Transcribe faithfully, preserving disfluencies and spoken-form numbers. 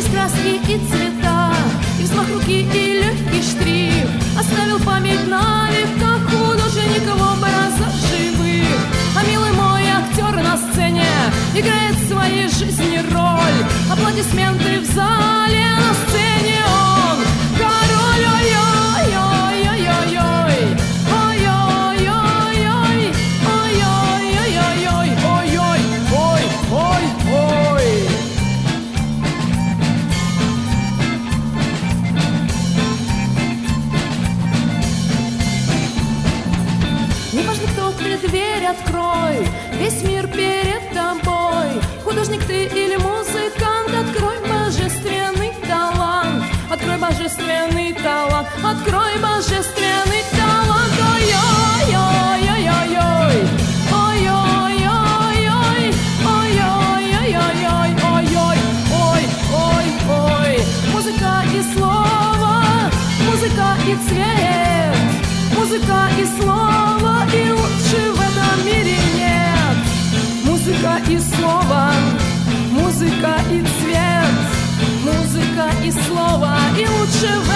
есть краски и цвета, и взмах руки, и легкий штрих оставил память на века художник в образах живых. А милый мой актер на сцене играет в своей жизни роль. Аплодисменты в зале, на сцене он король. Ой-ой-ой-ой-ой-ой, ой-ой-ой-ой, ой-ой-ой-ой-ой, ой-ой-ой-ой. Неважно, кто ты, дверь открой, весь мир перед тобой. Художник ты или музыкант, открой божественный талант. Открой божественный талант, открой божественный талант. Ой-ой-ой-ой-ой-ой, ой-ой-ой-ой, ой-ой-ой-ой-ой, ой-ой-ой-ой. Музыка и слово, музыка и цвет, музыка и слово, и лучше в этом мире нет. Музыка и слово, музыка и цвет, музыка и слово, и лучше в